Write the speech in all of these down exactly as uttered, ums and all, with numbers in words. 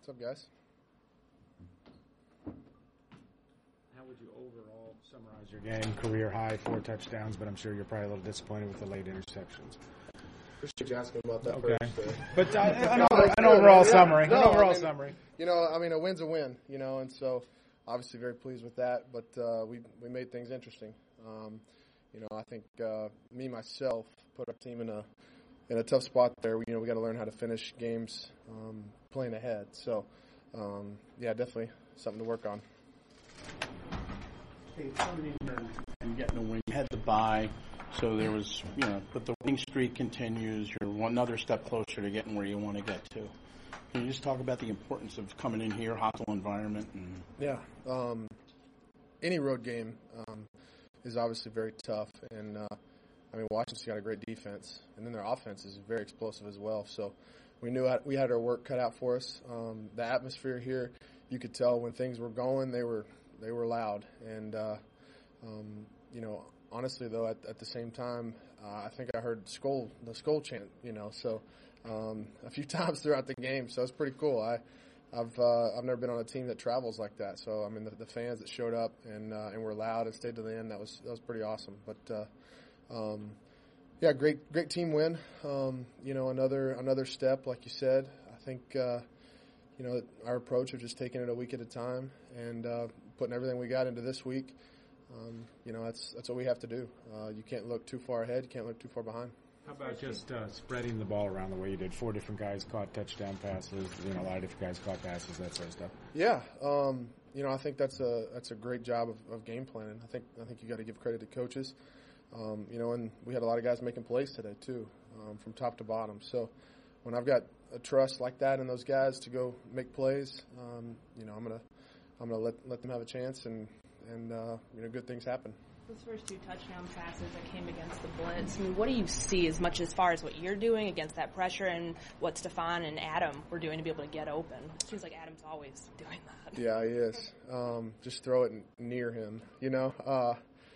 What's up, guys? How would you overall summarize your game? Career high, four touchdowns, but I'm sure you're probably a little disappointed with the late interceptions. Appreciate you asking about that okay. first. Uh, but uh, an, over, an overall yeah. summary. No, an overall I mean, summary. You know, I mean, a win's a win, you know, and so obviously very pleased with that. But uh, we we made things interesting. Um, you know, I think uh, me, myself, put our team in a in a tough spot there. We, you know, we got to learn how to finish games um, playing ahead. So, um, yeah, definitely something to work on. Hey, coming in here and getting a win, you had the bye, so there was, you know, but the winning streak continues. You're one another step closer to getting where you want to get to. Can you just talk about the importance of coming in here, hostile environment? And yeah, um, any road game um, is obviously very tough, and uh, I mean Washington's got a great defense, and then their offense is very explosive as well. So we knew we had our work cut out for us. Um, the atmosphere here, you could tell when things were going, they were they were loud, and uh, um, you know, honestly though, at, at the same time, uh, I think I heard skull the skull chant, you know, so. Um, a few times throughout the game, so it's pretty cool. I, I've uh, I've never been on a team that travels like that. So I mean, the, the fans that showed up and uh, and were loud and stayed to the end, that was that was pretty awesome. But uh, um, yeah, great great team win. Um, you know, another another step, like you said. I think uh, you know our approach of just taking it a week at a time and uh, putting everything we got into this week. Um, you know, that's that's what we have to do. Uh, you can't look too far ahead. You can't look too far behind. How about just uh, spreading the ball around the way you did? Four different guys caught touchdown passes. You know, a lot of different guys caught passes, that sort of stuff. Yeah, um, you know, I think that's a that's a great job of, of game planning. I think I think you got to give credit to coaches. Um, you know, and we had a lot of guys making plays today too, um, from top to bottom. So when I've got a trust like that in those guys to go make plays, um, you know, I'm gonna I'm gonna let let them have a chance, and and uh, you know, good things happen. Those first two touchdown passes that came against the blitz, I mean, what do you see as much as far as what you're doing against that pressure and what Stephon and Adam were doing to be able to get open? It seems like Adam's always doing that. Yeah, he is. Um, just throw it near him, you know. Uh,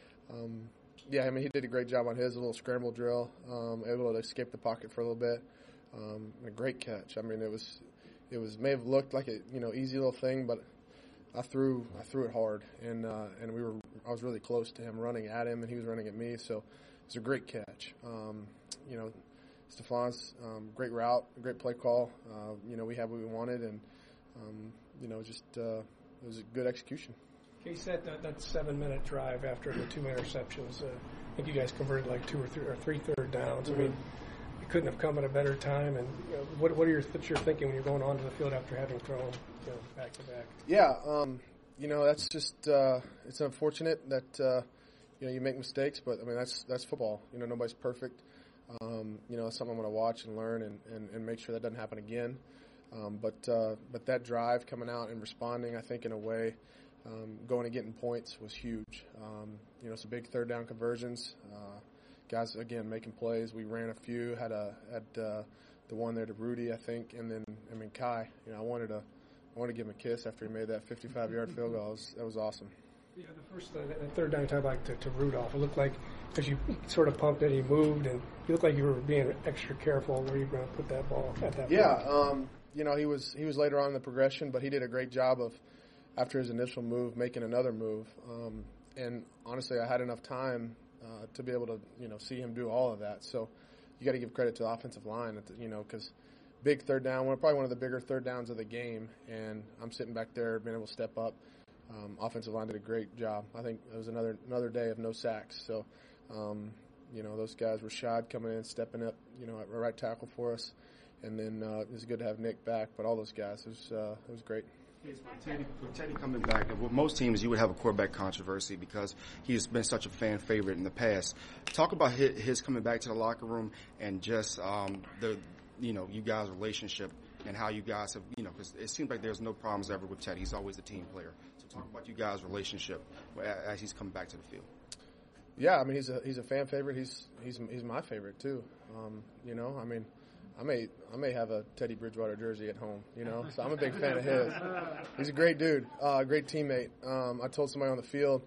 um, yeah, I mean, he did a great job on his little scramble drill, um, able to escape the pocket for a little bit. Um, a great catch. I mean, it was it was may have looked like a you know easy little thing, but I threw I threw it hard, and uh, and we were I was really close to him, running at him, and he was running at me. So it was a great catch. Um, you know, Stephon's um, great route, great play call. Uh, you know, we had what we wanted, and um, you know, just uh, it was a good execution. Case that that, that seven minute drive after the two interceptions. Uh, I think you guys converted like two or three or three third downs. Mm-hmm. I mean, you couldn't have come at a better time. And you know, what what are your what's your thinking when you're going onto the field after having thrown you know, back to back? Yeah, um, you know that's just uh, it's unfortunate that uh, you know you make mistakes, but I mean that's that's football. You know nobody's perfect. Um, you know it's something I'm going to watch and learn and, and, and make sure that doesn't happen again. Um, but uh, but that drive coming out and responding, I think in a way, um, going and getting points was huge. Um, you know, some big third down conversions. Uh, guys again making plays. We ran a few. Had a had uh, the one there to Rudy, I think, and then I mean Kai. You know, I wanted to I wanted to give him a kiss after he made that fifty-five yard field goal. That was, that was awesome. Yeah, the first uh, the third down time back to, to Rudolph. It looked like as you sort of pumped it, he moved, and you looked like you were being extra careful where you were going to put that ball at that. Yeah. point. Um, You know, he was he was later on in the progression, but he did a great job of, after his initial move, making another move. Um, and honestly, I had enough time uh, to be able to, you know, see him do all of that. So you got to give credit to the offensive line, at the, you know, because big third down, one probably one of the bigger third downs of the game, and I'm sitting back there being able to step up. Um, offensive line did a great job. I think it was another another day of no sacks. So, um, you know, those guys, Rashad coming in, stepping up, you know, at right tackle for us. And then uh, it was good to have Nick back, but all those guys, it was, uh, it was great. With Teddy, with Teddy coming back, with most teams, you would have a quarterback controversy because he's been such a fan favorite in the past. Talk about his, his coming back to the locker room and just um, the, you know, you guys' relationship and how you guys have, you know, because it seems like there's no problems ever with Teddy. He's always a team player. So talk about you guys' relationship as he's coming back to the field. Yeah, I mean he's a he's a fan favorite. He's he's he's my favorite too. Um, you know, I mean. I may I may have a Teddy Bridgewater jersey at home, you know, so I'm a big fan of his. He's a great dude, uh, great teammate. Um, I told somebody on the field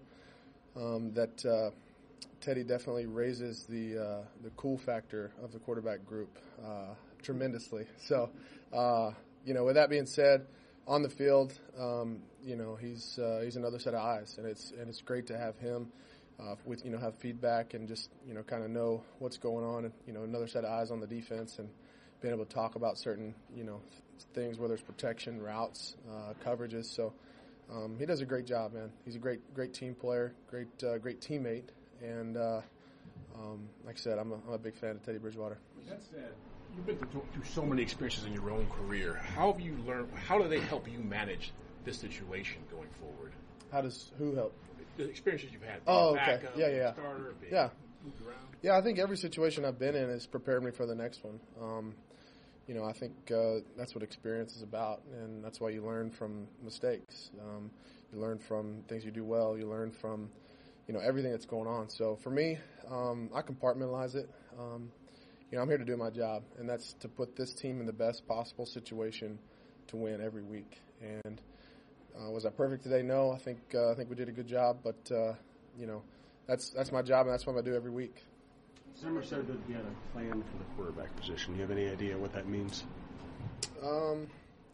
um, that uh, Teddy definitely raises the uh, the cool factor of the quarterback group uh, tremendously. So, uh, you know, with that being said, on the field, um, you know, he's uh, he's another set of eyes, and it's and it's great to have him uh, with you know have feedback and just you know kind of know what's going on, and you know another set of eyes on the defense and being able to talk about certain you know th- things, whether it's protection, routes, uh, coverages. So um, he does a great job, man. He's a great great team player, great uh, great teammate, and uh, um, like I said, I'm a, I'm a big fan of Teddy Bridgewater. That said, you've been through, through so many experiences in your own career. How have you learned? How do they help you manage this situation going forward? How does who help? The experiences you've had. Oh, being okay. backup, Yeah, being yeah. Starter, being Yeah. moved around. Yeah, I think every situation I've been in has prepared me for the next one. Um, you know, I think uh, that's what experience is about, and that's why you learn from mistakes. Um, you learn from things you do well. You learn from, you know, everything that's going on. So for me, um, I compartmentalize it. Um, you know, I'm here to do my job, and that's to put this team in the best possible situation to win every week. And uh, was I perfect today? No, I think uh, I think we did a good job, but uh, you know, that's that's my job, and that's what I do every week. Zimmer said that he had a plan for the quarterback position. Do you have any idea what that means? Um,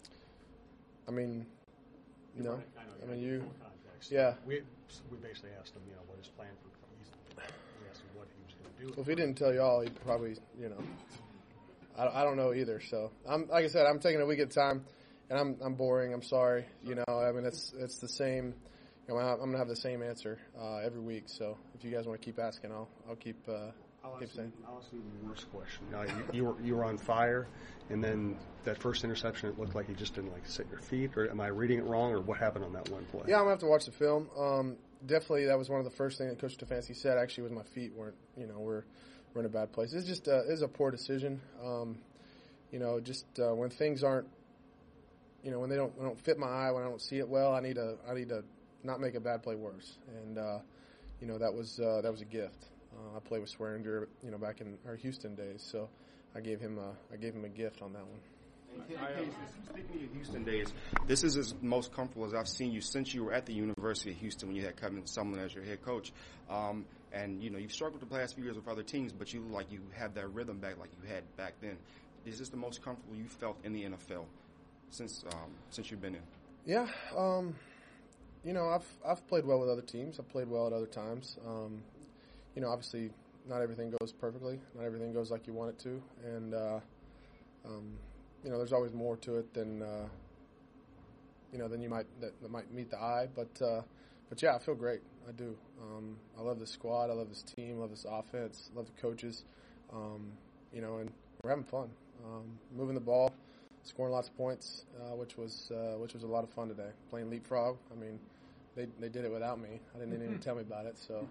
I mean, no. I mean, you. Context. Yeah. We we basically asked him, you know, what his plan for. We asked him what he was going to do. Well, if he didn't tell y'all, he'd probably, you know. I, I don't know either. So I'm like I said, I'm taking a week at a time, and I'm I'm boring. I'm sorry. You know, I mean, it's it's the same. You know, I'm gonna have the same answer uh, every week. So if you guys want to keep asking, I'll I'll keep. Uh, I'll keep ask, you, saying. I'll ask you the worst question. Uh, you, you were you were on fire, and then that first interception, it looked like you just didn't like sit your feet. Or am I reading it wrong, or what happened on that one play? Yeah, I'm gonna have to watch the film. Um, definitely, that was one of the first things that Coach Stefanski said. Actually, was my feet weren't. You know, we're we're in a bad place. It's just uh, it's a poor decision. Um, you know, just uh, when things aren't. You know, when they don't when they don't fit my eye, when I don't see it well, I need to I need to not make a bad play worse. And uh, you know, that was uh, that was a gift. Uh, I played with Swearinger, you know, back in our Houston days, so I gave him a I gave him a gift on that one. I, I, speaking of your Houston days, this is as most comfortable as I've seen you since you were at the University of Houston when you had Kevin Sumlin as your head coach. Um, and you know you've struggled the past few years with other teams, but you like you have that rhythm back like you had back then. Is this the most comfortable you felt in the N F L since um, since you've been in? Yeah, um, you know I've I've played well with other teams. I've played well at other times. Um, you know, obviously not everything goes perfectly. Not everything goes like you want it to, and uh, um, you know, there's always more to it than uh, you know than you might that, that might meet the eye. But uh, but yeah, I feel great. I do. Um, I love this squad. I love this team. I love this offense. I love the coaches. Um, you know, and we're having fun. Um, moving the ball, scoring lots of points, uh, which was uh, which was a lot of fun today. Playing leapfrog. I mean, they they did it without me. I didn't even tell me about it. So.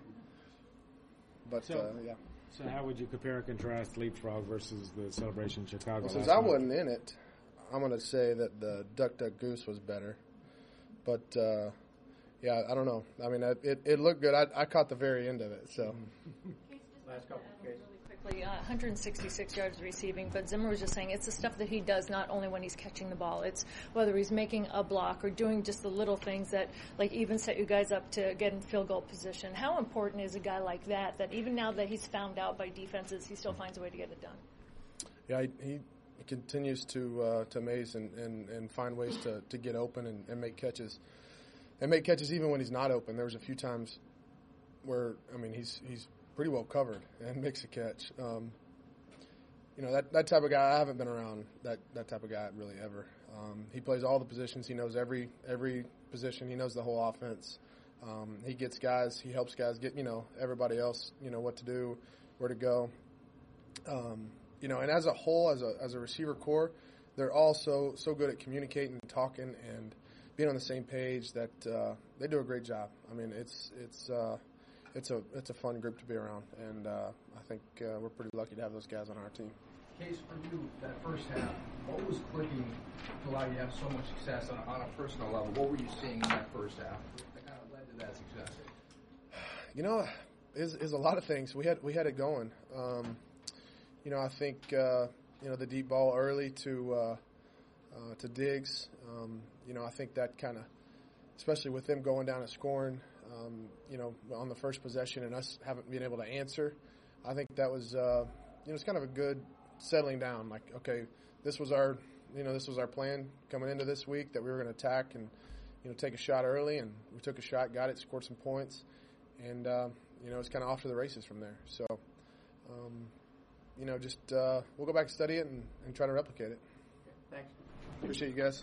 But, So, uh, yeah. So how would you compare and contrast Leapfrog versus the Celebration Chicago? Well, since last I month? wasn't in it, I'm going to say that the Duck Duck Goose was better. But, uh, yeah, I don't know. I mean, it, it looked good. I, I caught the very end of it. So. Last couple really quickly, uh, one hundred sixty-six yards receiving, but Zimmer was just saying it's the stuff that he does not only when he's catching the ball. It's whether he's making a block or doing just the little things that, like, even set you guys up to get in field goal position. How important is a guy like that, that even now that he's found out by defenses, he still finds a way to get it done? Yeah, he, he continues to uh, to amaze and, and, and find ways to, to get open and, and make catches. And make catches even when he's not open. There was a few times where, I mean, he's he's pretty well covered and makes a catch. Um, you know, that, that type of guy, I haven't been around that, that type of guy really ever. Um, he plays all the positions. He knows every every position. He knows the whole offense. Um, he gets guys. He helps guys get, you know, everybody else, you know, what to do, where to go. Um, you know, and as a whole, as a as a receiver core, they're all so, so good at communicating and talking and being on the same page that uh, they do a great job. I mean, it's it's uh, it's a it's a fun group to be around, and uh, I think uh, we're pretty lucky to have those guys on our team. Case, for you, that first half, what was clicking to allow you to have so much success on a, on a personal level? What were you seeing in that first half that kind of led to that success? You know, is is a lot of things. We had we had it going. Um, you know, I think uh, you know the deep ball early to uh, uh, to Diggs. Um, you know, I think that kind of, especially with them going down and scoring. Um, you know, on the first possession and us haven't been able to answer, I think that was, uh, you know, it's kind of a good settling down. Like, okay, this was our you know this was our plan coming into this week, that we were going to attack and you know take a shot early, and we took a shot, got it, scored some points, and uh, you know it's kind of off to the races from there. So um, you know just uh, we'll go back and study it and, and try to replicate it. Thanks. Appreciate you guys.